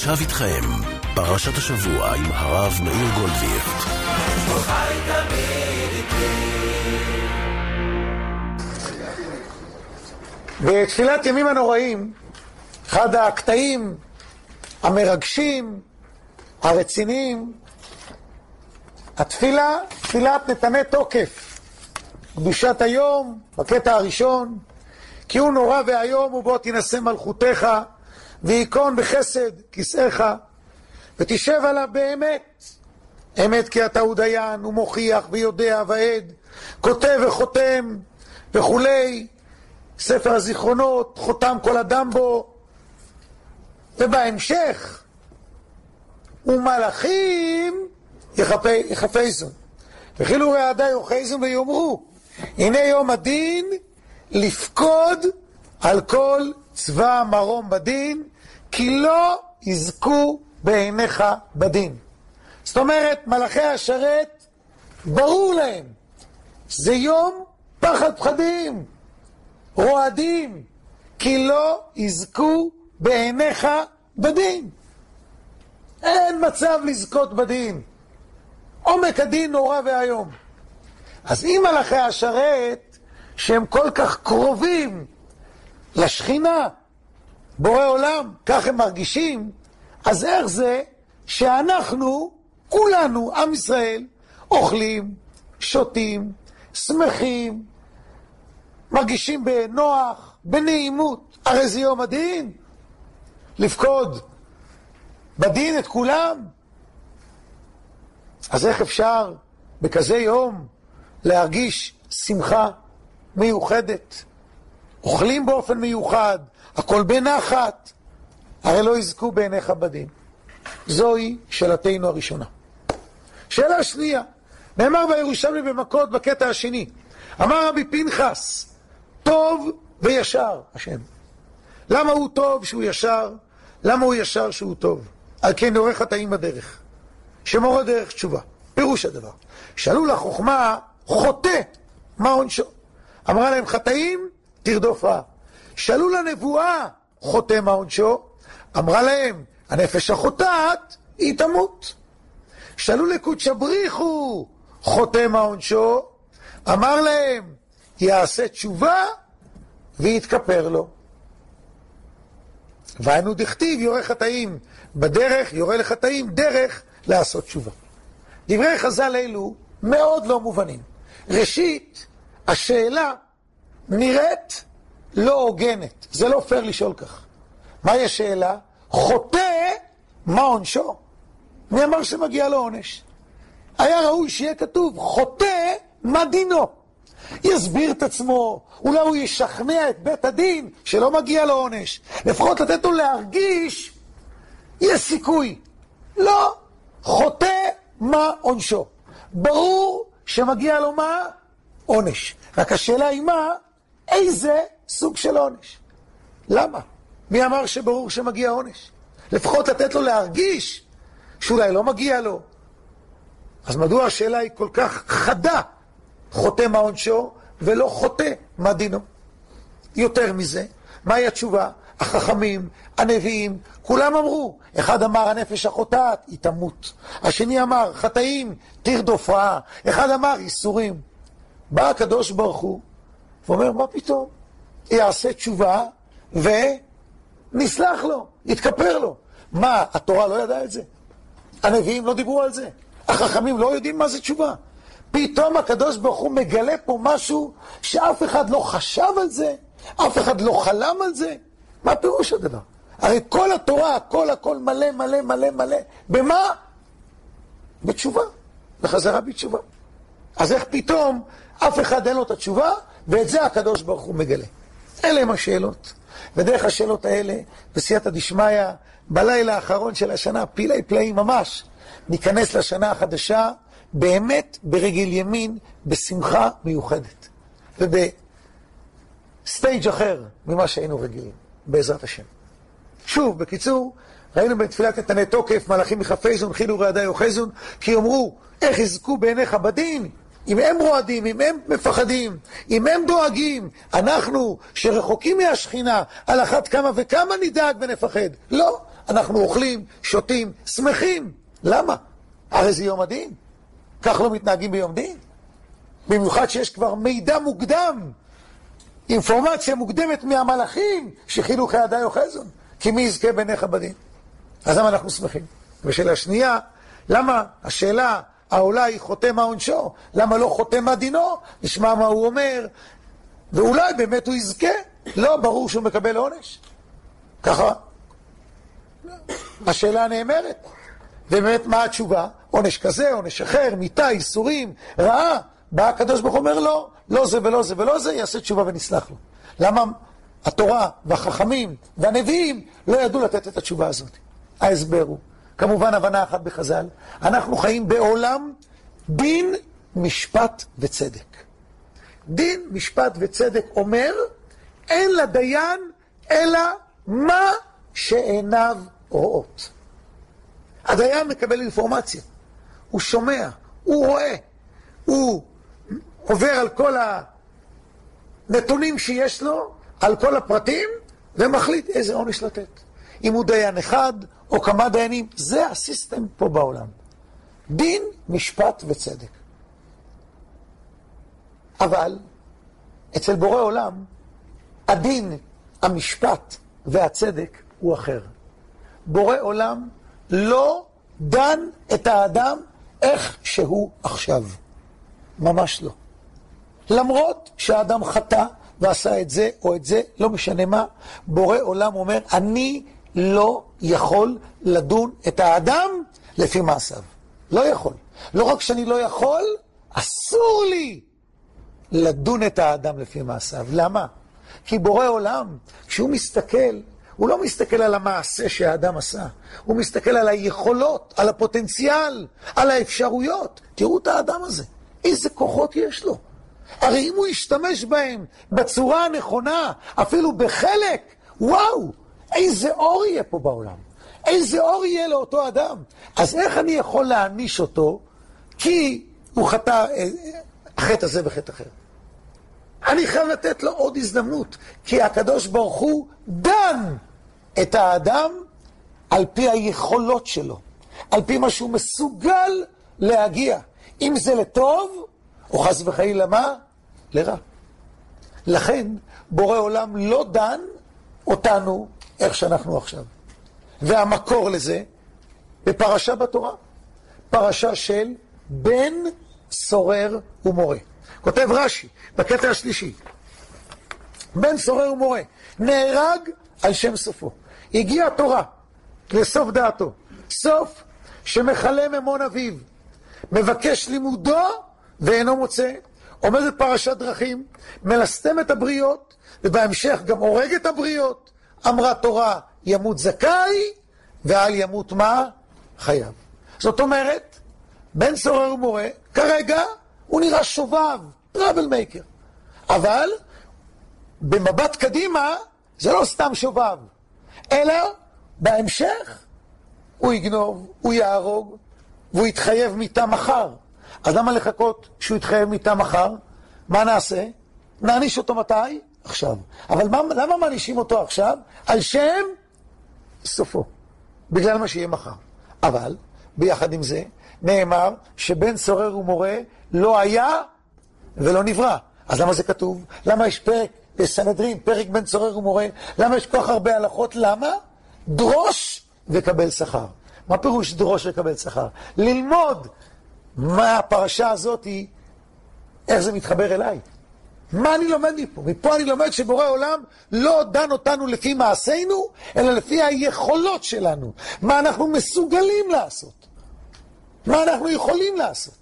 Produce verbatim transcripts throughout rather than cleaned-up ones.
ועכשיו איתכם, פרשת השבוע עם הרב מאיר גולדווירט. חי תמיד איתי. בתפילת ימים הנוראים, אחד הקטעים המרגשים, הרציניים, התפילה, תפילת נתנה תוקף, קדושת היום, בקטע הראשון, כי הוא נורא והיום ובוא תנסה מלכותך, ויקון בחסד כסאיך, ותשב עליו באמת, אמת כי אתה הוא דיין, הוא מוכיח ויודע ועד, כותב וחותם וכולי, ספר הזיכרונות, חותם כל אדם בו, ובהמשך, ומלאכים יחפזון, וכאילו רעדי יוחזון ויאמרו, הנה יום הדין לפקוד על כל צבא מרום בדין, כי לא יזכו בעיניך בדין. זאת אומרת, מלאכי השרת, ברור להם, זה יום פחד פחדים, רועדים, כי לא יזכו בעיניך בדין. אין מצב לזכות בדין. עומק הדין נורא והיום. אז אם מלאכי השרת, שהם כל כך קרובים לשכינה, בורא עולם, כך הם מרגישים, אז איך זה שאנחנו, כולנו, עם ישראל, אוכלים, שותים, שמחים, מרגישים בנוח, בנעימות? הרי זה יום הדין, לפקוד בדין את כולם. אז איך אפשר בכזה יום להרגיש שמחה מיוחדת? אוכלים באופן מיוחד, הכל בנחת, הרי לא יזכו בעיניך בדין. זוהי שאלתנו הראשונה. שאלה שנייה, נאמר בירושלמי במכות בקטע השני, אמר רבי פנחס, טוב וישר השם. למה הוא טוב שהוא ישר? למה הוא ישר שהוא טוב? על כן יורה חטאים בדרך, שמורה דרך תשובה. פירוש הדבר, שאלו לחוכמה חוטא, מה עונשו? אמרה להם חטאים תרדוף רע. שאלו לנבואה חוטא, מה עונשו? אמרה להם הנפש החוטאת היא תמות. שאלו לקודש בריחו חוטא, מה עונשו? אמר להם יעשה תשובה ויתכפר לו. והיינו דכתיב יורה חטאים בדרך, יורה לחטאים דרך לעשות תשובה. דברי חז"ל אלו מאוד לא מובנים. ראשית, השאלה נראית לא הוגנת, זה לא פייר לשאול כך. מהי השאלה? חוטא, מה עונשו? מי אמר שמגיע לו עונש? היה ראוי שיהיה כתוב חוטא, מה דינו? יסביר את עצמו, אולי הוא ישכנע את בית הדין שלא מגיע לו עונש, לפחות לתת לו להרגיש יש סיכוי. לא, חוטא, מה עונשו? ברור שמגיע לו מה? עונש. רק השאלה היא מה? איזה סוג של עונש? למה? מי אמר שברור שמגיע עונש? לפחות לתת לו להרגיש שאולי לא מגיע לו. אז מדוע השאלה היא כל כך חדה? חוטא מה עונשו ולא חוטא מה דינו? יותר מזה, מהי התשובה? החכמים, הנביאים, כולם אמרו. אחד אמר הנפש החוטאת היא תמות, השני אמר חטאים תרדוף רע, אחד אמר איסורים. בא הקדוש ברוך הוא ואומר מה פתאום? יעשה תשובה ונסלח לו, יתכפר לו. מה, התורה לא ידעה את זה? הנביאים לא דיברו על זה? החכמים לא יודעים מה זה תשובה? פתאום הקדוש ברוך הוא מגלה פה משהו שאף אחד לא חשב על זה, אף אחד לא חלם על זה. מה פירוש הדבר? הרי כל התורה, הכל הכל מלא מלא מלא מלא. במה? בתשובה, בחזרה בתשובה. אז איך פתאום אף אחד אין לו את התשובה, ואת זה הקדוש ברוך הוא מגלה? אלה הם השאלות. ודרך השאלות האלה, בסייעתא דשמיא, בלילה האחרון של השנה, פלאי פלאים ממש, ניכנס לשנה החדשה, באמת ברגל ימין, בשמחה מיוחדת. ובסטייג' אחר ממה שהיינו רגילים, בעזרת השם. שוב, בקיצור, ראינו בתפילת נתנה תוקף, מלאכים יחפזון, חילו רעדי יוחזון, כי יאמרו, איך יזכו בעיניך בדין? אם הם רועדים, אם הם מפחדים, אם הם דואגים, אנחנו שרחוקים מהשכינה, על אחת כמה וכמה נדאג ונפחד. לא, אנחנו אוכלים, שותים, שמחים. למה? הרי זה יום הדין. כך לא מתנהגים ביום דין. במיוחד שיש כבר מידע מוקדם, אינפורמציה מוקדמת מהמלאכים, שחילו חיי אוחזון. כי מי יזכה בעיניך בדין? אז למה אנחנו שמחים? ושאלה שנייה, למה השאלה העולה היא חותם מה עונשו? למה לא חותם מה דינו? נשמע מה הוא אומר, ואולי באמת הוא יזכה. לא, ברור שהוא מקבל עונש. ככה השאלה נאמרת. ובאמת מה התשובה? עונש כזה, עונש אחר, מיתה, איסורים, רעה. בא הקדוש ברוך הוא אומר לא, לא זה ולא זה ולא זה, יעשה תשובה ונסלח לו. למה התורה והחכמים והנביאים לא ידעו לתת את התשובה הזאת? ההסבר הוא, כמובן הבנה אחת בחז"ל, אנחנו חיים בעולם דין, משפט וצדק. דין, משפט וצדק אומר, אין לדיין אלא מה שעיניו רואות. הדיין מקבל אינפורמציה, הוא שומע, הוא רואה, הוא עובר על כל הנתונים שיש לו, על כל הפרטים, ומחליט איזה עונש לתת. אם הוא דיין אחד או כמה דיינים, זה הסיסטם פה בעולם. דין, משפט וצדק. אבל אצל בורא עולם, הדין, המשפט והצדק הוא אחר. בורא עולם לא דן את האדם איך שהוא עכשיו. ממש לא. למרות שהאדם חטא ועשה את זה או את זה, לא משנה מה, בורא עולם אומר, אני לא יכול לדון את האדם לפי מעשיו. לא יכול. לא רק שאני לא יכול, אסור לי לדון את האדם לפי מעשיו. למה? כי בורא עולם, כשהוא מסתכל, הוא לא מסתכל על המעשה שהאדם עשה, הוא מסתכל על היכולות, על הפוטנציאל, על האפשרויות. תראו את האדם הזה, איזה כוחות יש לו. הרי אם הוא ישתמש בהם בצורה הנכונה, אפילו בחלק, וואו, איזה אור יהיה פה בעולם. איזה אור יהיה לאותו אדם. אז איך אני יכול להעניש אותו, כי הוא חטא החטא הזה וחטא אחר? אני חייב לתת לו עוד הזדמנות, כי הקדוש ברוך הוא דן את האדם על פי היכולות שלו, על פי מה שהוא מסוגל להגיע. אם זה לטוב, או חס וחלילה מה? לרע. לכן בורא עולם לא דן אותנו איך שאנחנו עכשיו. והמקור לזה בפרשה בתורה, פרשה של בן סורר ומורה. כותב רש"י בקטע השלישי, בן סורר ומורה נהרג על שם סופו. הגיעה התורה לסוף דעתו, סוף שמחלה ממון אביו, מבקש לימודו ואינו מוצא, עומד בפרשת דרכים, מלסתם את הבריות, ובהמשך גם הורג את הבריות. אמרה תורה, ימות זכאי, ואל ימות מה? חייב. זאת אומרת, בן סורר ומורה, כרגע הוא נראה שובב, טראבל מייקר. אבל במבט קדימה, זה לא סתם שובב, אלא בהמשך הוא יגנוב, הוא יהרוג, והוא יתחייב מיתה מחר. אז למה לחכות שהוא יתחייב מיתה מחר? מה נעשה? נעניש אותו מתי? עכשיו. אבל מה, למה מענישים אותו עכשיו? על שם סופו. בגלל מה שיהיה מחר. אבל, ביחד עם זה, נאמר שבן סורר ומורה לא היה ולא נברא. אז למה זה כתוב? למה יש פרק בסנהדרין, פרק בן סורר ומורה? למה יש כל כך הרבה הלכות? למה? דרוש וקבל שכר. מה פירוש דרוש וקבל שכר? ללמוד מה הפרשה הזאת היא, איך זה מתחבר אליי. מה אני לומד מפה? מפה אני לומד שבורא עולם לא דן אותנו לפי מעשינו, אלא לפי היכולות שלנו. מה אנחנו מסוגלים לעשות. מה אנחנו יכולים לעשות.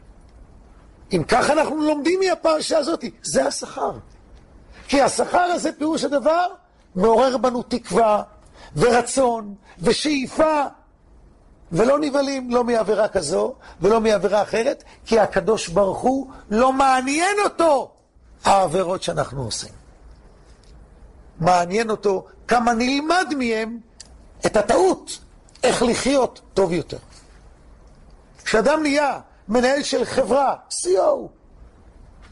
אם ככה אנחנו לומדים מהפרשה הזאת, זה השכר. כי השכר הזה, פירוש הדבר, מעורר בנו תקווה ורצון ושאיפה, ולא נבלים לא מעבירה כזו ולא מעבירה אחרת, כי הקדוש ברוך הוא לא מעניין אותו העבירות שאנחנו עושים. מעניין אותו כמה נלמד מהם את הטעות, איך לחיות טוב יותר. כשאדם נהיה מנהל של חברה, סי או,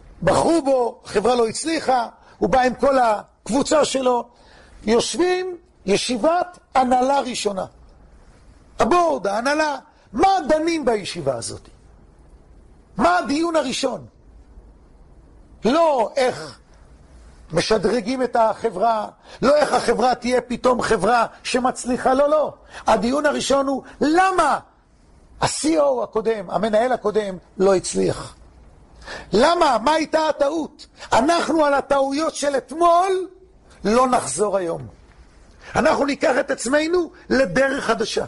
בחרו בו, חברה לא הצליחה, הוא בא עם כל הקבוצה שלו, יושבים ישיבת הנהלה ראשונה. הבורד, ההנהלה, מה דנים בישיבה הזאת? מה הדיון הראשון? לא איך משדרגים את החברה, לא איך החברה תהיה פתאום חברה שמצליחה, לא, לא. הדיון הראשון הוא למה ה-סי אי או הקודם, המנהל הקודם, לא הצליח. למה? מה הייתה הטעות? אנחנו על הטעויות של אתמול לא נחזור היום. אנחנו ניקח את עצמנו לדרך חדשה.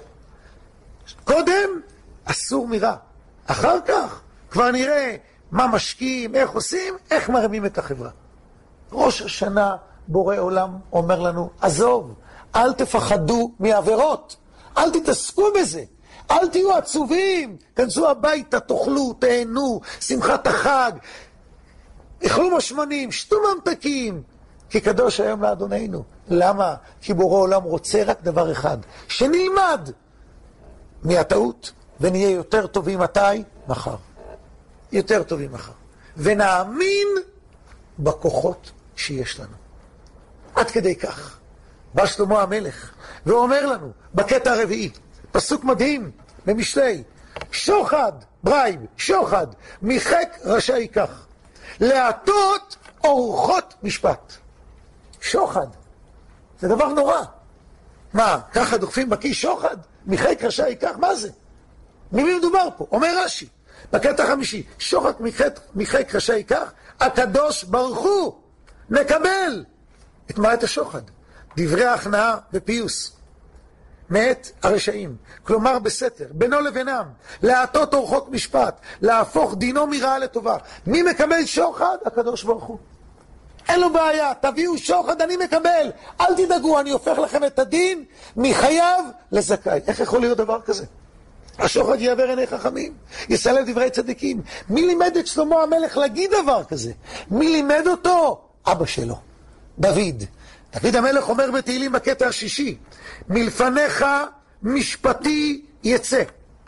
קודם אסור מרע. אחר כך כבר נראה מה משקיעים, איך עושים, איך מרמים את החברה. ראש השנה בורא עולם אומר לנו, עזוב, אל תפחדו מעבירות, אל תתעסקו בזה, אל תהיו עצובים, כנסו הביתה, תאכלו, תהנו, שמחת החג, אכלו משמנים, שתו ממתקים, כי קדוש היום לאדוננו. למה? כי בורא עולם רוצה רק דבר אחד, שנלמד מהטעות ונהיה יותר טובים מתי? מחר. יותר טובים מחר. ונאמין בכוחות שיש לנו. עד כדי כך. בא שלמה המלך ואומר לנו בקטע הרביעי, פסוק מדהים במשלי, שוחד, ברייב, שוחד, מחק רשע ייקח, להטות אורחות משפט. שוחד. זה דבר נורא. מה, ככה דוחפים בכיס שוחד? מחק רשע ייקח? מה זה? ממי מדובר פה? אומר רש"י, בקטע החמישי, שוחד מחק, מחק רשע ייקח, הקדוש ברוך הוא נקבל את מה? את השוחד. דברי ההכנעה ופיוס מאת הרשעים, כלומר בסתר, בינו לבינם, להטות אורחות משפט, להפוך דינו מרעה לטובה. מי מקבל שוחד? הקדוש ברוך הוא. אין לו בעיה, תביאו שוחד, אני מקבל, אל תדאגו, אני הופך לכם את הדין מחייב לזכאי. איך יכול להיות דבר כזה? השוחד יעבר עיני חכמים, יסלב דברי צדיקים. מי לימד את שלמה המלך להגיד דבר כזה? מי לימד אותו? אבא שלו, דוד. דוד המלך אומר בתהילים בקטע השישי, מלפניך משפטי יצא.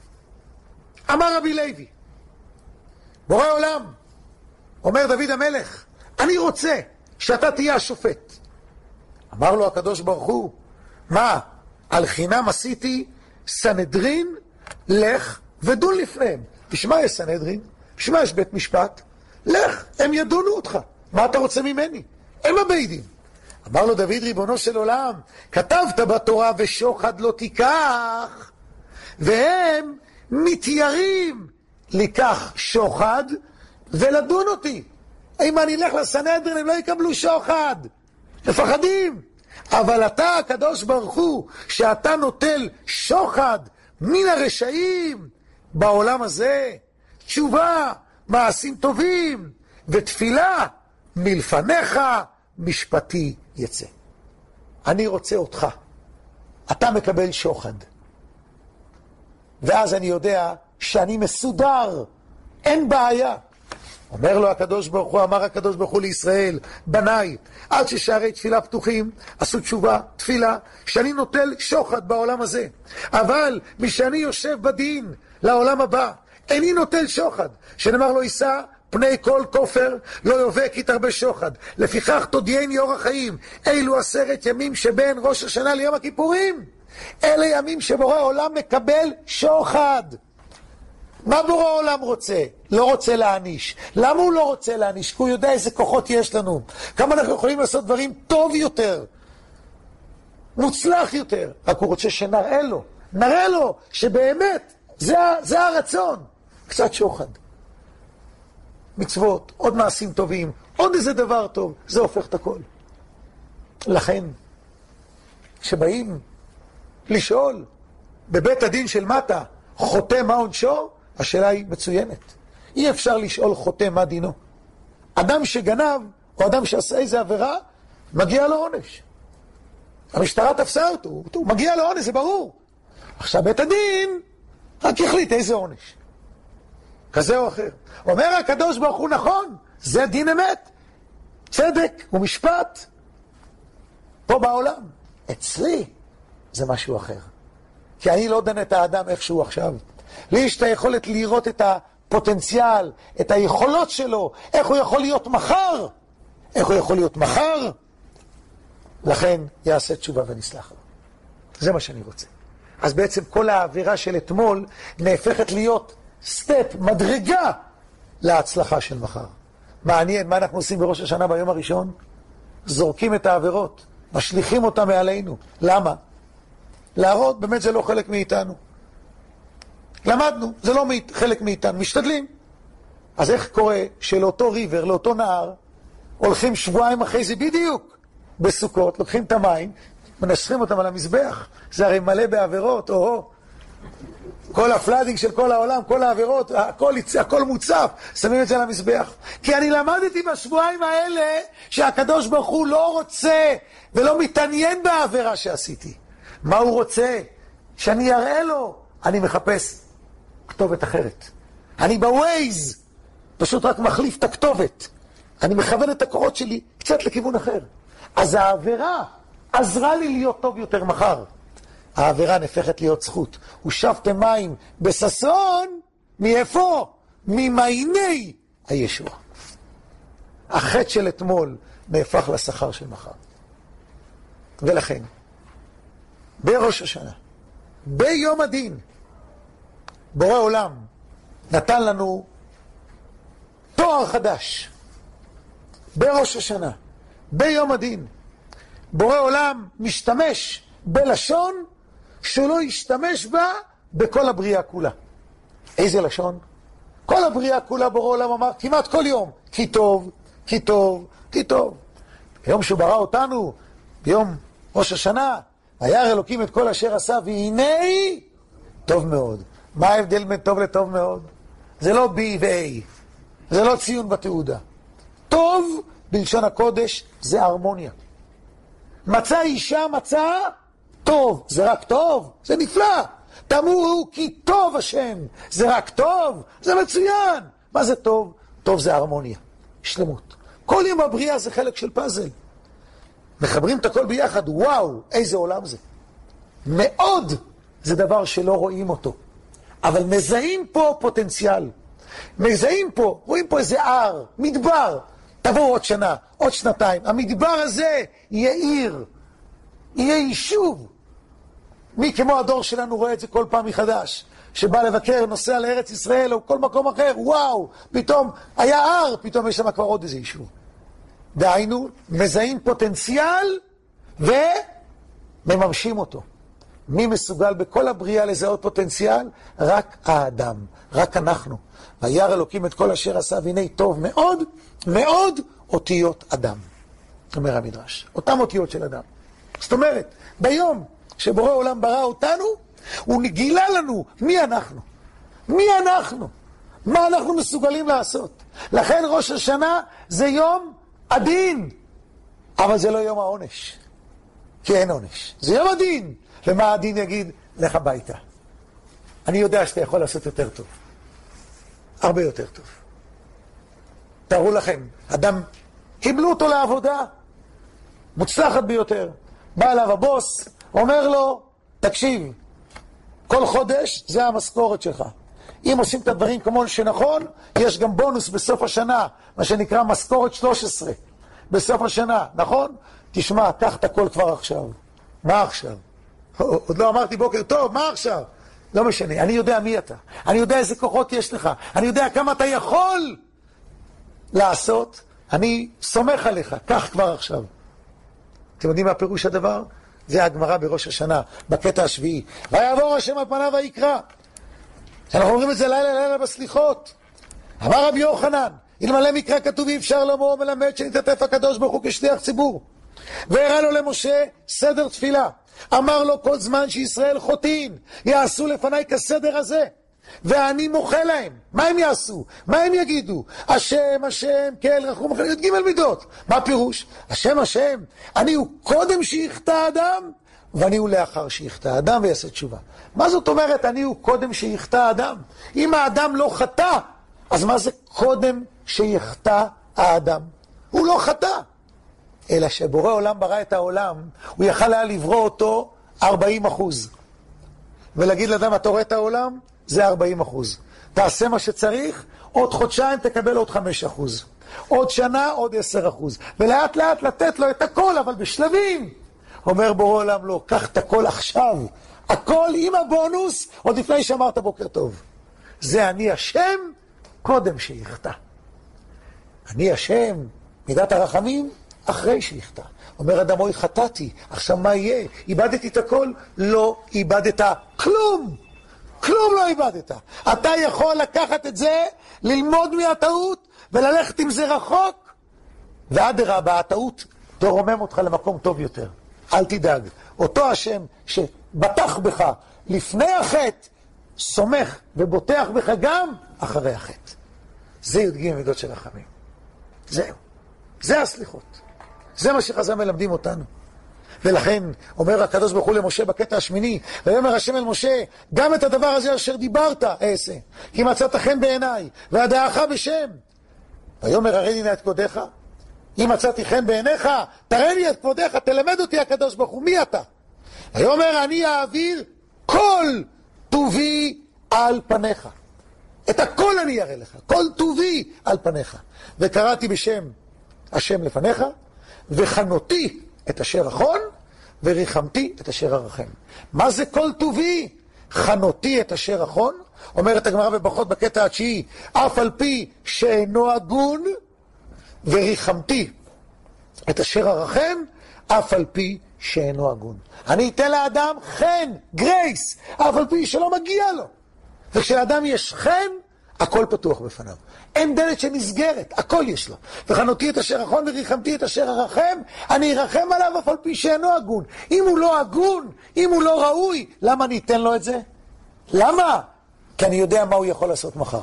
אמר רבי לוי, בורא עולם, אומר דוד המלך, אני רוצה שאתה תהיה השופט. אמר לו הקדוש ברוך הוא, מה, על חינם עשיתי סנהדרין, לך ודון לפניהם. בשמה יש סנהדרין, בשמה יש בית משפט, לך, הם ידונו אותך. מה אתה רוצה ממני? הם הבית דין. אמר לו דוד, ריבונו של עולם, כתבת בתורה ושוחד לא תיקח, והם מתיירים לקח שוחד ולדון אותי. אם אני אלך לסנהדרין הם לא יקבלו שוחד, מפחדים. אבל אתה הקדוש ברוך הוא, שאתה נוטל שוחד מן הרשעים בעולם הזה, תשובה, מעשים טובים ותפילה, מלפניך משפטי יצא. אני רוצה אותך, אתה מקבל שוחד, ואז אני יודע שאני מסודר, אין בעיה. אומר לו הקדוש ברוך הוא, אמר הקדוש ברוך הוא לישראל, בניי, עד ששערי תפילה פתוחים, עשו תשובה, תפילה, שאני נוטל שוחד בעולם הזה. אבל משאני יושב בדין לעולם הבא, איני נוטל שוחד, שנאמר לו יישא פני כל כופר, לא יובא כי תרבה שוחד. לפיכך תודיעני אור החיים, אילו עשרת ימים שבין ראש השנה ליום הכיפורים. אלה ימים שבורא עולם מקבל שוחד. מה בורא עולם רוצה? לא רוצה להעניש. למה הוא לא רוצה להעניש? כי הוא יודע איזה כוחות יש לנו. כמה אנחנו יכולים לעשות דברים טוב יותר, מוצלח יותר. רק הוא רוצה שנראה לו. נראה לו שבאמת זה, זה הרצון. קצת שוחד. מצוות, עוד מעשים טובים, עוד איזה דבר טוב. זה הופך את הכל. לכן, כשבאים לשאול בבית הדין של מטה, חוטא מה עונשו? השאלה היא מצוינת. אי אפשר לשאול חוטא מה דינו. אדם שגנב, או אדם שעשה איזה עבירה, מגיע לו עונש. המשטרה תפסה אותו, הוא מגיע לו עונש, זה ברור. עכשיו בית הדין רק יחליט איזה עונש. כזה או אחר. אומר הקדוש ברוך הוא, נכון, זה דין אמת. צדק ומשפט. פה בעולם. אצלי זה משהו אחר. כי אני לא דן את האדם איכשהו עכשיו. לי יש את היכולת לראות את הפוטנציאל, את היכולות שלו, איך הוא יכול להיות מחר. איך הוא יכול להיות מחר? לכן יעשה תשובה ונסלח לו. זה מה שאני רוצה. אז בעצם כל העבירה של אתמול נהפכת להיות סטפ, מדרגה להצלחה של מחר. מעניין, מה אנחנו עושים בראש השנה ביום הראשון? זורקים את העבירות, משליכים אותה מעלינו. למה? להראות, באמת זה לא חלק מאיתנו. למדנו, זה לא חלק מאיתנו, משתדלים. אז איך קורה שלאותו ריבר, לאותו נהר, הולכים שבועיים אחרי זה בדיוק בסוכות, לוקחים את המים, מנסחים אותם על המזבח, זה הרי מלא בעבירות, או כל הפלאדינג של כל העולם, כל העבירות, הכל, הכל מוצף, שמים את זה על המזבח. כי אני למדתי בשבועיים האלה שהקדוש ברוך הוא לא רוצה ולא מתעניין בעבירה שעשיתי. מה הוא רוצה? שאני אראה לו. אני מחפש כתובת אחרת. אני בווייז, פשוט רק מחליף את הכתובת. אני מכוון את הקורות שלי קצת לכיוון אחר. אז העבירה עזרה לי להיות טוב יותר מחר. העבירה נהפכת להיות זכות. ושפתם מים בססון, מאיפה? ממעייני הישוע. החטא של אתמול נהפך לשכר של מחר. ולכן, בראש השנה, ביום הדין, בורא עולם נתן לנו תואר חדש. בראש השנה, ביום הדין, בורא עולם משתמש בלשון שלא ישתמש בה בכל הבריאה כולה. איזה לשון? כל הבריאה כולה בורא עולם אמר כמעט כל יום, כי טוב, כי טוב, כי טוב. ביום שהוא ברא אותנו, ביום ראש השנה, וירא אלוקים את כל אשר עשה, והנה טוב מאוד. מה ההבדל בין טוב לטוב מאוד? זה לא בי ואי, זה לא ציון בתעודה. טוב בלשון הקודש זה הרמוניה. מצא אישה מצא טוב, זה רק טוב, זה נפלא. תאמרו כי טוב השם, זה רק טוב, זה מצוין. מה זה טוב? טוב זה הרמוניה, שלמות. כל יום הבריאה זה חלק של פאזל. מחברים את הכל ביחד, וואו, איזה עולם זה. מאוד זה דבר שלא רואים אותו. אבל מזהים פה פוטנציאל. מזהים פה, רואים פה איזה ער, מדבר. תבואו עוד שנה, עוד שנתיים. המדבר הזה יהיה עיר, יהיה יישוב. מי כמו הדור שלנו רואה את זה כל פעם מחדש. שבא לבקר, נוסע לארץ ישראל או כל מקום אחר, וואו, פתאום היה ער, פתאום יש שם כבר עוד איזה יישוב. דהיינו, מזהים פוטנציאל ומממשים אותו. מי מסוגל בכל הבריאה לזהות פוטנציאל? רק האדם, רק אנחנו. וירא אלוקים את כל אשר עשה, והנה טוב מאוד, מאוד אותיות אדם. אומר המדרש, אותם אותיות של אדם. זאת אומרת, ביום שבורא עולם ברא אותנו, הוא גילה לנו מי אנחנו. מי אנחנו? מה אנחנו מסוגלים לעשות? לכן ראש השנה זה יום הדין, אבל זה לא יום העונש, כי אין עונש. זה יום הדין. ומה הדין יגיד? לך הביתה. אני יודע שאתה יכול לעשות יותר טוב. הרבה יותר טוב. תראו לכם, אדם, קיבלו אותו לעבודה, מוצלחת ביותר. בא אליו הבוס, אומר לו, תקשיב, כל חודש זה המשכורת שלך. אם עושים את הדברים כמו שנכון, יש גם בונוס בסוף השנה, מה שנקרא משכורת שלוש עשרה. בסוף השנה, נכון? תשמע, קח את הכל כבר עכשיו. מה עכשיו? עוד לא אמרתי בוקר טוב, מה עכשיו? לא משנה, אני יודע מי אתה. אני יודע איזה כוחות יש לך. אני יודע כמה אתה יכול לעשות. אני סומך עליך, קח כבר עכשיו. אתם יודעים מה פירוש הדבר? זה הגמרא בראש השנה, בקטע השביעי. ויעבור השם על פניו ויקרא. אנחנו אומרים את זה לילה לילה בסליחות. אמר רבי יוחנן, אלמלא מקרא כתוב אי אפשר לומר מלמד שנתעטף הקדוש ברוך הוא כשליח ציבור. והראה לו למשה סדר תפילה. אמר לו כל זמן שישראל חוטאים יעשו לפניי כסדר הזה, ואני מוחה להם. מה הם יעשו? מה הם יגידו? השם השם כן רחום אחרי י' ג' מידות. מה פירוש? השם השם, אני הוא קודם שיחטא אדם, ואני הוא לאחר שיחטא אדם ויעשה תשובה. מה זאת אומרת אני הוא קודם שיחטא אדם? אם האדם לא חטא, אז מה זה קודם שיחטא האדם? הוא לא חטא. אלא שבורא עולם ברא את העולם, הוא יכל היה לברוא אותו ארבעים אחוז. ולהגיד לאדם, אתה רואה את העולם? זה ארבעים אחוז. תעשה מה שצריך, עוד חודשיים תקבל עוד חמישה אחוז. עוד שנה עוד עשר אחוז, ולאט לאט לתת לו את הכל, אבל בשלבים. אומר בורא עולם לו, קח את הכל עכשיו, הכל עם הבונוס, עוד לפני שאמרת בוקר טוב. זה אני השם קודם שיחטא. אני השם, מידת הרחמים, אחרי שיחטא. אומר אדם, אוי חטאתי, עכשיו מה יהיה? איבדתי את הכל? לא איבדת כלום. כלום לא איבדת. אתה יכול לקחת את זה, ללמוד מהטעות, וללכת עם זה רחוק, ואדרבה, הטעות תרומם אותך למקום טוב יותר. אל תדאג. אותו השם שבטח בך לפני החטא, סומך ובוטח בך גם אחרי החטא. זה יודגים מידות של רחמים. זהו. זה הסליחות. זה מה שחז"ל מלמדים אותנו. ולכן אומר הקדוש ברוך הוא למשה בקטע השמיני, ויאמר השם אל משה, גם את הדבר הזה אשר דיברת אעשה, כי מצאת חן בעיניי, והדעך בשם. ויאמר הראני נא את כבודך, אם מצאתי חן בעיניך, תראה לי את כבודך, תלמד אותי הקדוש ברוך הוא, מי אתה? ויאמר אני אעביר כל טובי על פניך. את הכל אני אראה לך, כל טובי על פניך. וקראתי בשם השם לפניך, וחנותי את אשר אחון, וריחמתי את אשר ארחם. מה זה כל טובי? חנותי את אשר אחון, אומרת הגמרא בברכות בקטע התשיעי, אף על פי שאינו הגון, וריחמתי את אשר ארחם, אף על פי שאינו הגון. אני אתן לאדם חן, גרייס, אף על פי שלא מגיע לו. וכשלאדם יש חן, הכל פתוח בפניו. אין דלת שנסגרת, הכל יש לו. וחנותי את אשר אחון וריחמתי את אשר ארחם, אני ארחם עליו אף על פי שאינו הגון. אם הוא לא הגון, אם הוא לא ראוי, למה אני אתן לו את זה? למה? כי אני יודע מה הוא יכול לעשות מחר.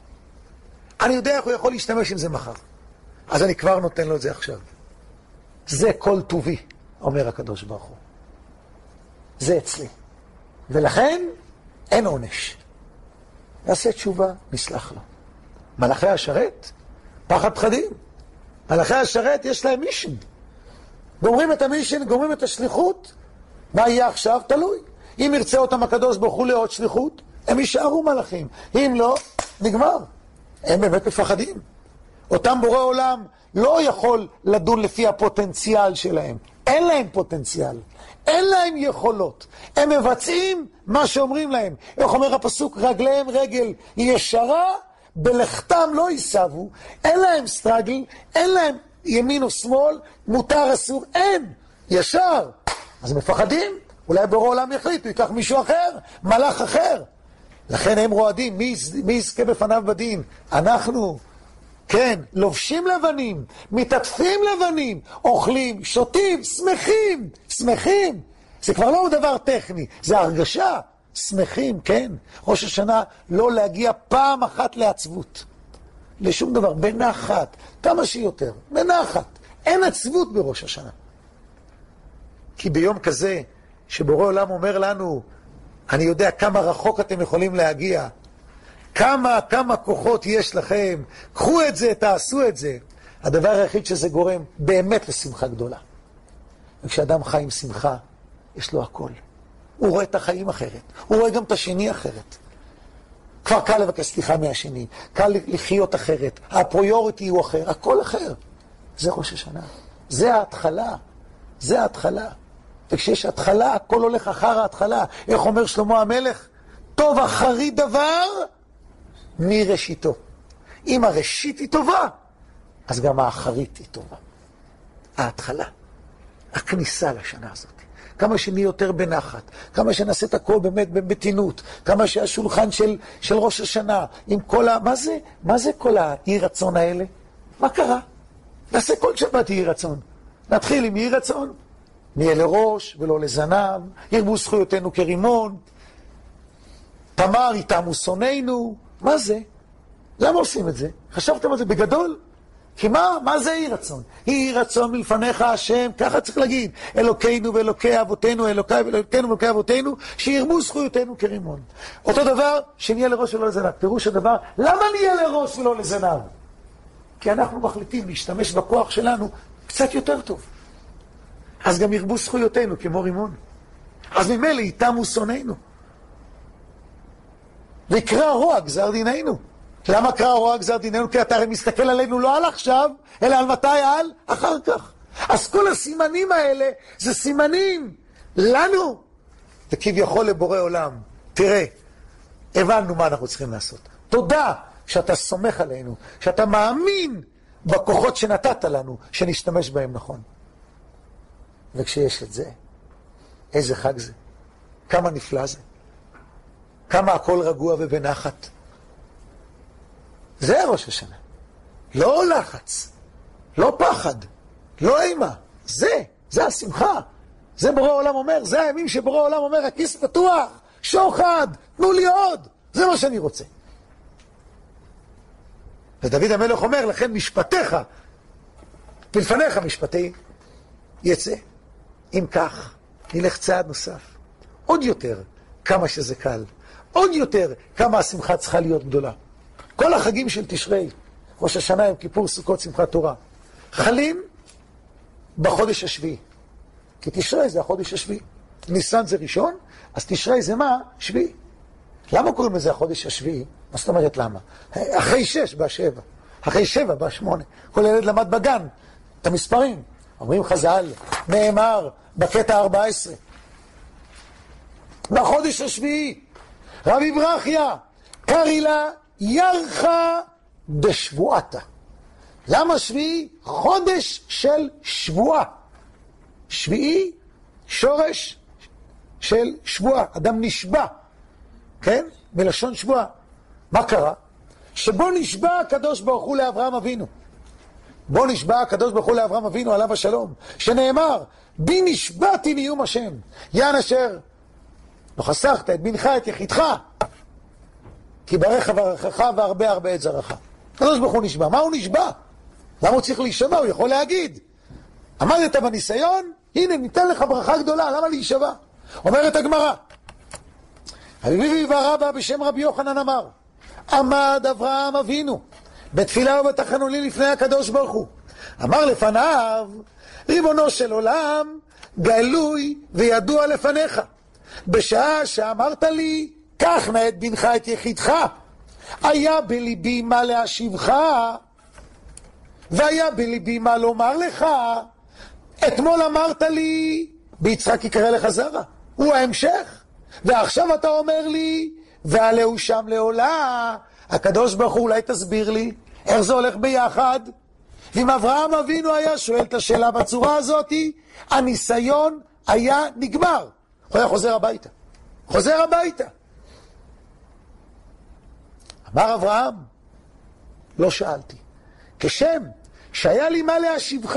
אני יודע איך הוא יכול להשתמש עם זה מחר. אז אני כבר נותן לו את זה עכשיו. זה כל טובי, אומר הקדוש ברוך הוא. זה אצלי. ולכן אין עונש. נעשה תשובה, נסלח לו. מלאכי השרת, פחד פחדים. מלאכי השרת יש להם מישן. גומרים את המישן, גומרים את השליחות. מה יהיה עכשיו? תלוי. אם ירצה אותם הקדוש ברוך הוא לעוד שליחות, הם יישארו מלאכים. אם לא, נגמר. הם באמת מפחדים. אותם בורא עולם לא יכול לדון לפי הפוטנציאל שלהם. אין להם פוטנציאל. אין להם יכולות. הם מבצעים מה שאומרים להם. איך אומר הפסוק? רגליהם רגל ישרה, בלכתם לא ייסבו. אין להם סטרגל, אין להם ימין או שמאל, מותר אסור, אין. ישר. אז מפחדים. אולי בורא עולם יחליט, הוא ייקח מישהו אחר, מלאך אחר. לכן הם רועדים. מי, מי יזכה בפניו בדין? אנחנו. כן, לובשים לבנים, מתעטפים לבנים, אוכלים, שותים, שמחים, שמחים. זה כבר לא דבר טכני, זה הרגשה. שמחים, כן. ראש השנה לא להגיע פעם אחת לעצבות. לשום דבר, בנחת, כמה שיותר, בנחת. אין עצבות בראש השנה. כי ביום כזה, שבורא עולם אומר לנו, אני יודע כמה רחוק אתם יכולים להגיע, כמה, כמה כוחות יש לכם, קחו את זה, תעשו את זה. הדבר היחיד שזה גורם באמת לשמחה גדולה. וכשאדם חי עם שמחה, יש לו הכל. הוא רואה את החיים אחרת, הוא רואה גם את השני אחרת. כבר קל לבקש סליחה מהשני, קל לחיות אחרת, הפריוריטי הוא אחר, הכל אחר. זה ראש השנה, זה ההתחלה, זה ההתחלה. וכשיש התחלה, הכל הולך אחר ההתחלה. איך אומר שלמה המלך? טוב אחרי דבר מראשיתו. אם הראשית היא טובה, אז גם האחרית היא טובה. ההתחלה, הכניסה לשנה הזאת. כמה שנהיה יותר בנחת, כמה שנעשה את הכל באמת במתינות, כמה שהשולחן של, של ראש השנה, עם כל ה... מה זה? מה זה כל האי רצון האלה? מה קרה? נעשה כל שבת אי רצון. נתחיל עם אי רצון. נהיה לראש ולא לזנב, ירבו זכויותינו כרימון, תמר איתנו שונאינו. מה זה? למה עושים את זה? חשבתם על זה בגדול? כי מה, מה זה אי רצון? אי רצון מלפניך השם, ככה צריך להגיד, אלוקינו ואלוקי אבותינו, אלוקי ואלוקינו ואלוקי אבותינו, שירבו זכויותינו כרימון. אותו דבר, שנהיה לראש ולא לזנב. פירוש הדבר, למה נהיה לראש ולא לזנב? כי אנחנו מחליטים להשתמש בכוח שלנו קצת יותר טוב. אז גם ירבו זכויותינו כמו רימון. אז ממילא איתנו שונאינו. ויקרא רוע גזר דיננו. למה קרא רוע גזר דיננו? כי אתה הרי מסתכל עלינו לא על עכשיו, אלא על מתי? על אחר כך. אז כל הסימנים האלה זה סימנים לנו, וכביכול לבורא עולם. תראה, הבנו מה אנחנו צריכים לעשות. תודה שאתה סומך עלינו, שאתה מאמין בכוחות שנתת לנו, שנשתמש בהם נכון. וכשיש את זה, איזה חג זה, כמה נפלא זה, כמה הכל רגוע ובנחת. זה ראש השנה. לא לחץ, לא פחד, לא אימה. זה, זה השמחה. זה בורא עולם אומר, זה הימים שבורא עולם אומר, הכיס פתוח, שוחד, תנו לי עוד. זה מה שאני רוצה. ודוד המלך אומר, לכן משפטיך, מלפניך משפטי, יצא. אם כך, נלך צעד נוסף. עוד יותר, כמה שזה קל. עוד יותר, כמה השמחה צריכה להיות גדולה. כל החגים של תשרי, ראש השנה, יום כיפור, סוכות, שמחת תורה, חלים בחודש השביעי. כי תשרי זה החודש השביעי. ניסן זה ראשון, אז תשרי זה מה? שביעי. למה קוראים לזה החודש השביעי? מה זאת אומרת למה? אחרי שש בא שבע, אחרי שבע בא שמונה. כל ילד למד בגן את המספרים. אומרים חז"ל, נאמר בקטע ארבע עשרה. בחודש השביעי, רבי ברכיה, קרא לה ירחה דשבועתה. למה שביעי? חודש של שבועה. שביעי, שורש של שבועה. אדם נשבע, כן? מלשון שבועה. מה קרה? שבו נשבע הקדוש ברוך הוא לאברהם אבינו. בו נשבע הקדוש ברוך הוא לאברהם אבינו עליו השלום, שנאמר, בי נשבעתי מיום השם, יען אשר לא חסכת את בנך את יחידך, כי ברך ברכך והרבה הרבה את זרעך. הקדוש ברוך הוא נשבע. מה הוא נשבע? למה הוא צריך להישבע? הוא יכול להגיד, עמדת בניסיון, הנה ניתן לך ברכה גדולה, למה להישבע? אומרת הגמרא, אביבי ורבא בשם רבי יוחנן אמר, עמד אברהם אבינו בתפילה ובתחנונים לפני הקדוש ברוך הוא, אמר לפניו, ריבונו של עולם, גלוי וידוע לפניך, בשעה שאמרת לי, קח נא את בנך את יחידך, היה בליבי מה להשיבך, והיה בליבי מה לומר לך. אתמול אמרת לי, ביצחק יקרא לך זרע, הוא ההמשך, ועכשיו אתה אומר לי, ועלהו שם לעולה. הקדוש ברוך הוא, אולי תסביר לי איך זה הולך ביחד? ואם אברהם אבינו היה שואל את השאלה בצורה הזאת, הניסיון היה נגמר, הוא היה חוזר הביתה, חוזר הביתה. אמר אברהם, לא שאלתי, כשם שהיה לי מה להשיבך,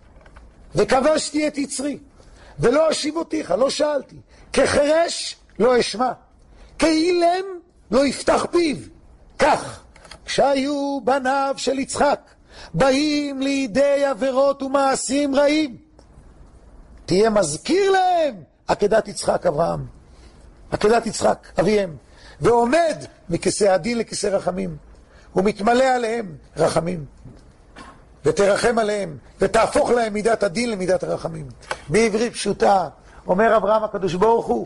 וכבשתי את יצרי, ולא אשיב אותיך, לא שאלתי, כחרש לא אשמע, כאילם לא יפתח פיו. כך, כשהיו בניו של יצחק, באים לידי עבירות ומעשים רעים, תהיה מזכיר להם עקדת יצחק אברהם, עקדת יצחק אביהם, ועומד מכיסא הדין לכיסא רחמים, ומתמלא עליהם רחמים, ותרחם עליהם, ותהפוך להם מידת הדין למידת הרחמים. בעברית פשוטה, אומר אברהם הקדוש ברוך הוא,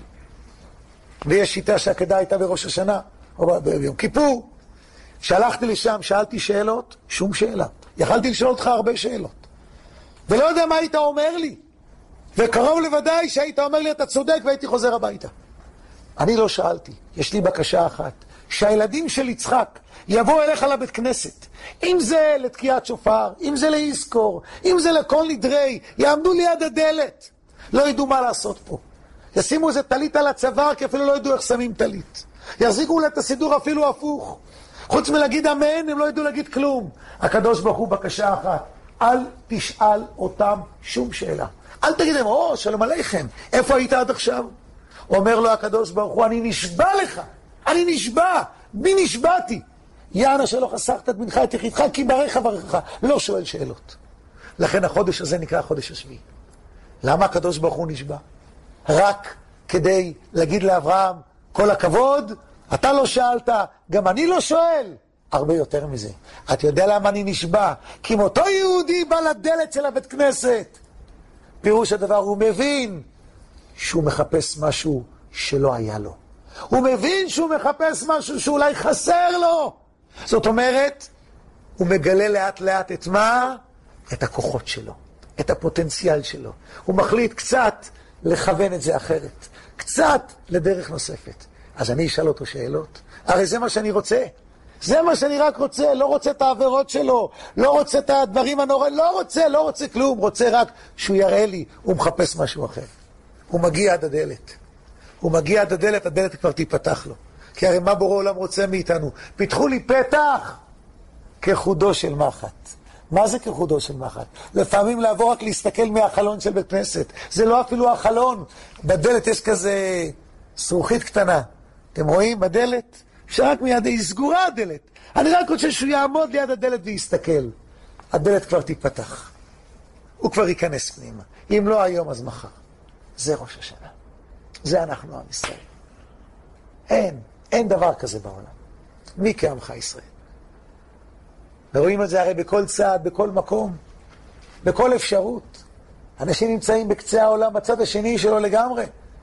ויש שיטה שהעקדה הייתה בראש השנה, או ביום כיפור, שהלכתי לשם, שאלתי שאלות, שום שאלה. יכלתי לשאול אותך הרבה שאלות, ולא יודע מה היית אומר לי, וקרוב לוודאי שהיית אומר לי, אתה צודק, והייתי חוזר הביתה. אני לא שאלתי, יש לי בקשה אחת, שהילדים של יצחק יבואו אליך לבית כנסת, אם זה לתקיעת שופר, אם זה להיזכור, אם זה לכל נדרי, יעמדו ליד הדלת, לא ידעו מה לעשות פה. ישימו איזה טלית על הצוואר, כי אפילו לא ידעו איך שמים טלית. יחזיקו לה את הסידור אפילו הפוך. חוץ מלהגיד אמן, הם לא ידעו להגיד כלום. הקדוש ברוך הוא בקשה אחת, אל תשאל אותם שום שאלה. אל תגיד להם, או, שלום עליכם, איפה היית עד עכשיו? אומר לו הקדוש ברוך הוא, אני נשבע לך, אני נשבע, בי נשבעתי. יען אשר לא חסכת את בנך את יחידך, כי ברך ברכך. לא שואל שאלות. לכן החודש הזה נקרא החודש השביעי. למה הקדוש ברוך הוא נשבע? רק כדי להגיד לאברהם, כל הכבוד, אתה לא שאלת, גם אני לא שואל. הרבה יותר מזה. אתה יודע למה אני נשבע? כי אם אותו יהודי בא לדלת של הבית כנסת, פירוש הדבר, הוא מבין שהוא מחפש משהו שלא היה לו. הוא מבין שהוא מחפש משהו שאולי חסר לו. זאת אומרת, הוא מגלה לאט לאט את מה? את הכוחות שלו, את הפוטנציאל שלו. הוא מחליט קצת לכוון את זה אחרת, קצת לדרך נוספת. אז אני אשאל אותו שאלות. הרי זה מה שאני רוצה. זה מה שאני רק רוצה, לא רוצה את העבירות שלו, לא רוצה את הדברים הנוראים, לא רוצה, לא רוצה כלום, רוצה רק שהוא יראה לי, הוא מחפש משהו אחר. הוא מגיע עד הדלת. הוא מגיע עד הדלת, הדלת כבר תיפתח לו. כי הרי מה בורא עולם רוצה מאיתנו? פיתחו לי פתח כחודו של מחט. מה זה כחודו של מחט? לפעמים לעבור רק להסתכל מהחלון של בית כנסת. זה לא אפילו החלון. בדלת יש כזה זכוכית קטנה. אתם רואים בדלת? שרק מיד היא סגורה הדלת. אני רק רוצה שהוא יעמוד ליד הדלת ויסתכל. הדלת כבר תיפתח. הוא כבר ייכנס פנימה. אם לא היום אז מחר. זה ראש השנה. זה אנחנו עם ישראל. אין, אין דבר כזה בעולם. מי כעמך ישראל? ורואים את זה הרי בכל צעד, בכל מקום, בכל אפשרות. אנשים נמצאים בקצה העולם, בצד השני שלו לגמרי.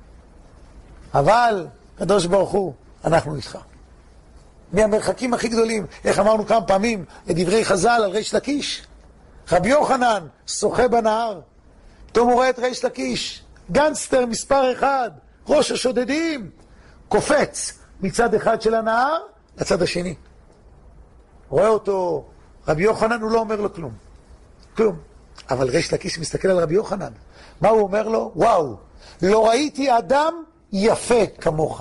אבל, קדוש ברוך הוא, אנחנו איתך. מהמרחקים הכי גדולים, איך אמרנו כמה פעמים, לדברי חז"ל על ריש לקיש. רבי יוחנן, שוחה בנהר. פתאום הוא רואה את ריש לקיש, גנגסטר מספר אחד, ראש השודדים, קופץ מצד אחד של הנהר לצד השני. רואה אותו רבי יוחנן, הוא לא אומר לו כלום. כלום. אבל ריש לקיש מסתכל על רבי יוחנן. מה הוא אומר לו? וואו, לא ראיתי אדם יפה כמוך.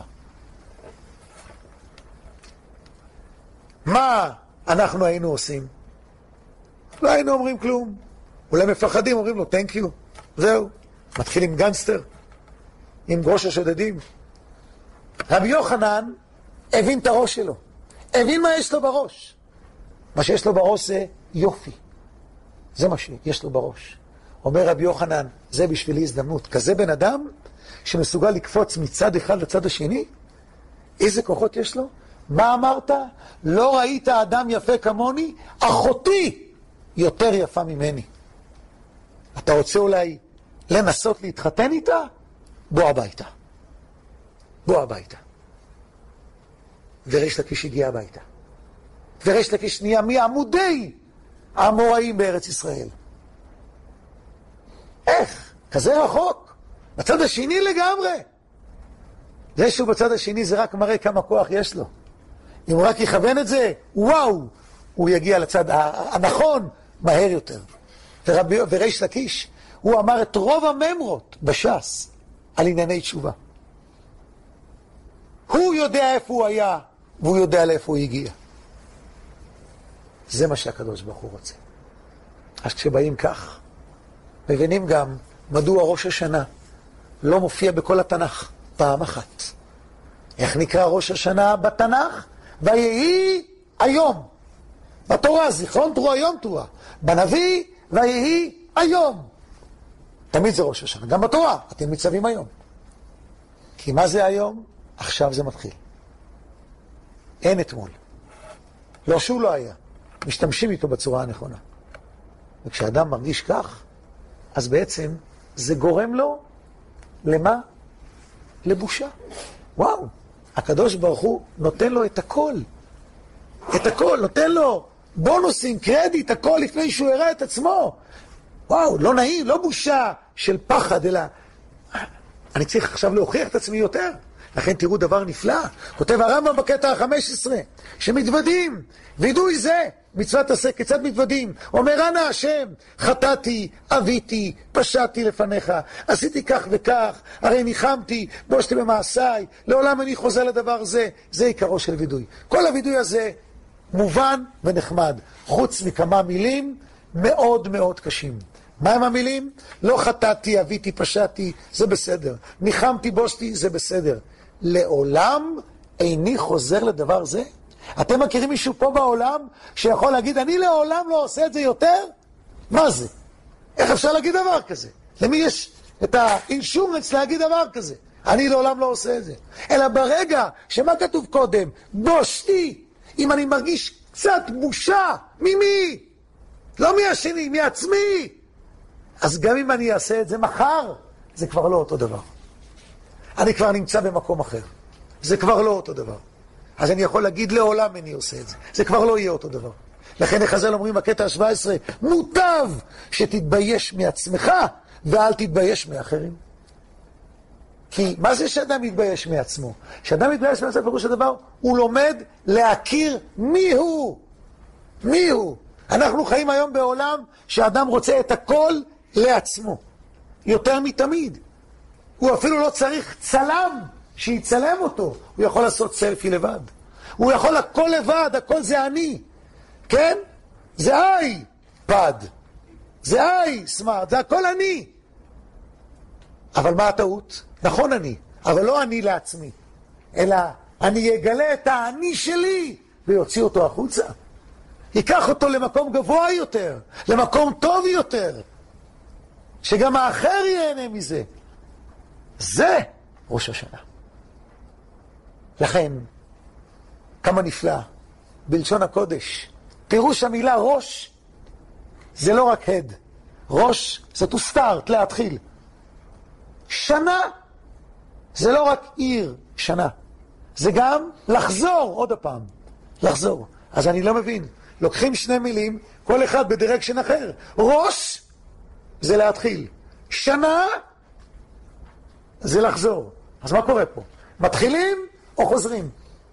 מה אנחנו היינו עושים? לא היינו אומרים כלום. אולי מפחדים, אומרים לו, thank you. זהו. מתחיל עם גנגסטר, עם ראש השודדים. רבי יוחנן הבין את הראש שלו. הבין מה יש לו בראש. מה שיש לו בראש זה יופי. זה מה שיש לו בראש. אומר רבי יוחנן, זה בשבילי הזדמנות. כזה בן אדם שמסוגל לקפוץ מצד אחד לצד השני, איזה כוחות יש לו? מה אמרת? לא ראית אדם יפה כמוני? אחותי יותר יפה ממני. אתה רוצה אולי לנסות להתחתן איתה? בוא הביתה. בוא הביתה. וריש לקיש הגיע הביתה. וריש לקיש נהיה מעמודי האמוראים בארץ ישראל. איך? כזה רחוק. בצד השני לגמרי. זה שהוא בצד השני זה רק מראה כמה כוח יש לו. אם הוא רק יכוון את זה, וואו, הוא יגיע לצד הנכון מהר יותר. ורבי, וריש לקיש, הוא אמר את רוב הממרות בש"ס על ענייני תשובה. הוא יודע איפה הוא היה, והוא יודע לאיפה הוא הגיע. זה מה שהקדוש ברוך הוא רוצה. אז כשבאים כך, מבינים גם מדוע ראש השנה לא מופיע בכל התנ"ך פעם אחת. איך נקרא ראש השנה בתנ"ך? ויהי היום. בתורה, זיכרון תרועה, יום תרועה. בנביא, ויהי היום. תמיד זה ראש השנה. גם בתורה, אתם מצווים היום. כי מה זה היום? עכשיו זה מתחיל. אין אתמול. לא שהוא לא היה. משתמשים איתו בצורה הנכונה. וכשאדם מרגיש כך, אז בעצם זה גורם לו למה? לבושה. וואו, הקדוש ברוך הוא נותן לו את הכל. את הכל, נותן לו בונוסים, קרדיט, הכל לפני שהוא הראה את עצמו. וואו, לא נעים, לא בושה של פחד, אלא אני צריך עכשיו להוכיח את עצמי יותר. לכן תראו דבר נפלא. כותב הרמב"ם בקטע ה-חמש עשרה, שמתוודים, וידוי זה, מצוות עשה, כיצד מתוודים? אומר אנא השם, חטאתי, אביתי, פשעתי לפניך, עשיתי כך וכך, הרי ניחמתי, בושתי במעשיי, לעולם אני חוזר לדבר זה, זה עיקרו של וידוי. כל הוידוי הזה מובן ונחמד, חוץ מכמה מילים מאוד מאוד קשים. מה הם המילים? לא חטאתי, אביתי, פשעתי, זה בסדר. ניחמתי, בושתי, זה בסדר. לעולם איני חוזר לדבר זה? אתם מכירים מישהו פה בעולם שיכול להגיד, אני לעולם לא עושה את זה יותר? מה זה? איך אפשר להגיד דבר כזה? למי יש את האינשורנס להגיד דבר כזה? אני לעולם לא עושה את זה. אלא ברגע שמה כתוב קודם? בושתי, אם אני מרגיש קצת בושה, ממי? לא מהשני, מעצמי. אז גם אם אני אעשה את זה מחר, זה כבר לא אותו דבר. אני כבר נמצא במקום אחר. זה כבר לא אותו דבר. אז אני יכול להגיד לעולם אני עושה את זה. זה כבר לא יהיה אותו דבר. לכן חז"ל אומרים בקטע ה-שבע עשרה, מוטב שתתבייש מעצמך ואל תתבייש מאחרים. כי מה זה שאדם מתבייש מעצמו? שאדם מתבייש מעצמו, פירוש הדבר, הוא לומד להכיר מי הוא. מי הוא? אנחנו חיים היום בעולם שאדם רוצה את הכל לעצמו. יותר מתמיד. הוא אפילו לא צריך צלם שיצלם אותו. הוא יכול לעשות סלפי לבד. הוא יכול הכל לבד, הכל זה אני. כן? זה איי פד. זה איי סמארט, זה הכל אני. אבל מה הטעות? נכון אני, אבל לא אני לעצמי. אלא אני אגלה את האני שלי ויוציא אותו החוצה. ייקח אותו למקום גבוה יותר, למקום טוב יותר. שגם האחר ייהנה מזה. זה ראש השנה. לכן, כמה נפלא, בלשון הקודש, פירוש המילה ראש, זה לא רק הד. ראש זה to start, להתחיל. שנה, זה לא רק עיר שנה. זה גם לחזור עוד הפעם. לחזור. אז אני לא מבין. לוקחים שני מילים, כל אחד בדירקשן אחר. ראש, זה להתחיל. שנה, זה לחזור. אז מה קורה פה? מתחילים או חוזרים?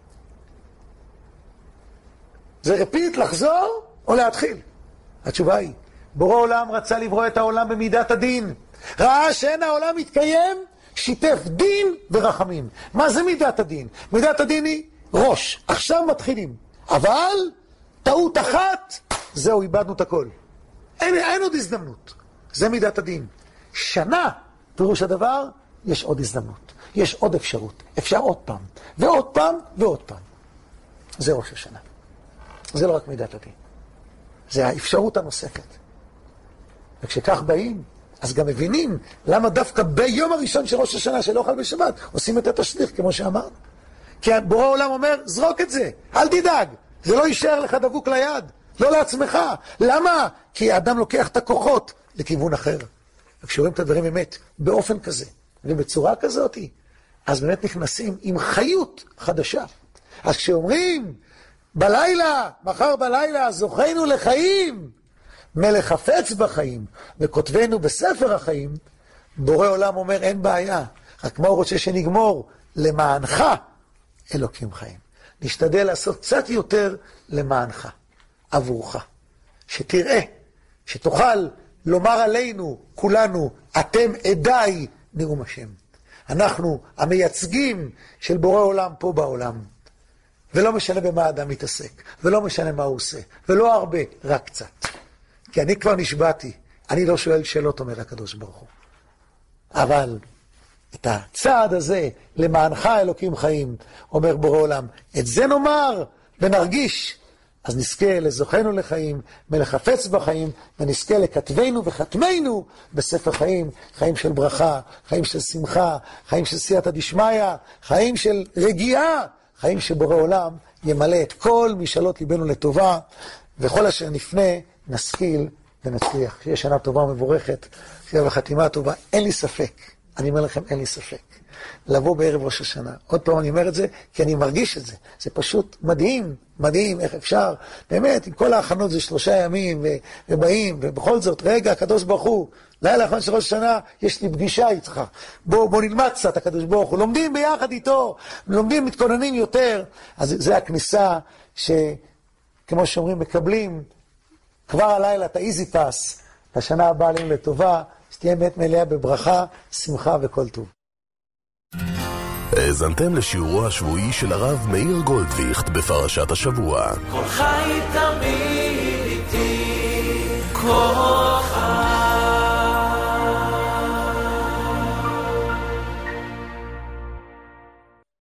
זה רפיט, לחזור או להתחיל? התשובה היא, בורא עולם רצה לברוא את העולם במידת הדין. ראה שאין העולם מתקיים, שיתף דין ורחמים. מה זה מידת הדין? מידת הדין היא ראש. עכשיו מתחילים. אבל טעות אחת, זהו, איבדנו את הכל. אין, אין עוד הזדמנות. זה מידת הדין. שנה, פירוש הדבר, יש עוד הזדמנות. יש עוד אפשרות. אפשר עוד פעם. ועוד פעם ועוד פעם. זה ראש השנה. זה לא רק מידת הדין. זה האפשרות הנוספת. וכשכך באים, אז גם מבינים למה דווקא ביום הראשון של ראש השנה שלא אוכל בשבת עושים את התשליך כמו שאמרנו. כי בורא העולם אומר, זרוק את זה, אל תדאג, זה לא יישאר לך דבוק ליד, לא לעצמך. למה? כי האדם לוקח את הכוחות לכיוון אחר. וכשרואים את הדברים באמת באופן כזה ובצורה כזאת, אז באמת נכנסים עם חיות חדשה. אז כשאומרים בלילה, מחר בלילה, זוכינו לחיים, מלך חפץ בחיים, וכותבנו בספר החיים, בורא עולם אומר אין בעיה, רק מה הוא רוצה שנגמור? למענך אלוקים חיים. נשתדל לעשות קצת יותר למענך, עבורך. שתראה, שתוכל לומר עלינו, כולנו, אתם עדיי נאום השם. אנחנו המייצגים של בורא עולם פה בעולם. ולא משנה במה האדם מתעסק, ולא משנה מה הוא עושה, ולא הרבה, רק קצת. כי אני כבר נשבעתי, אני לא שואל שאלות, אומר הקדוש ברוך הוא. אבל את הצעד הזה, למענך אלוקים חיים, אומר בורא עולם, את זה נאמר ונרגיש, אז נזכה לזוכנו לחיים, מלך חפץ בחיים, ונזכה לכתבנו וחתמנו בספר חיים, חיים של ברכה, חיים של שמחה, חיים של סייעתא דשמיא, חיים של רגיעה, חיים שבורא עולם ימלא את כל משאלות ליבנו לטובה, וכל אשר נפנה נשכיל ונצליח. שיהיה שנה טובה ומבורכת, שיהיה בחתימה טובה. אין לי ספק, אני אומר לכם, אין לי ספק. לבוא בערב ראש השנה. עוד פעם אני אומר את זה, כי אני מרגיש את זה. זה פשוט מדהים, מדהים, איך אפשר. באמת, עם כל ההכנות זה שלושה ימים, ו- ובאים, ובכל זאת, רגע, הקדוש ברוך הוא, לילה האחרון של ראש השנה, יש לי פגישה איתך. בוא, בוא נלמד קצת, הקדוש ברוך הוא. לומדים ביחד איתו, לומדים, מתכוננים יותר. אז זה הכניסה שכמו שאומרים, מקבלים כבר הלילה את האיזי פאס, לשנה הבאה עלינו לטובה, שתהיה באמת מלאה בברכה, שמחה וכל טוב. האזנתם לשיעורו השבועי של הרב מאיר גולדוויכט בפרשת השבוע. כל חי תמיד איתי, כל